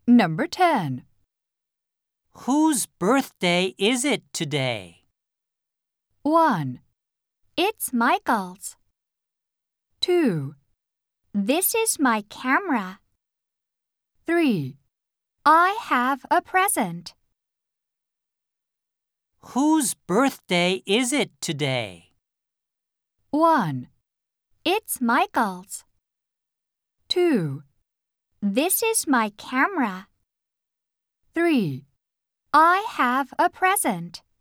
Number 10. Whose birthday is it today? 1, It's Michael's. 2, This is my camera. 3, I have a present. Whose birthday is it today? 1, It's Michael's. 2, This is my camera. 3. I have a present.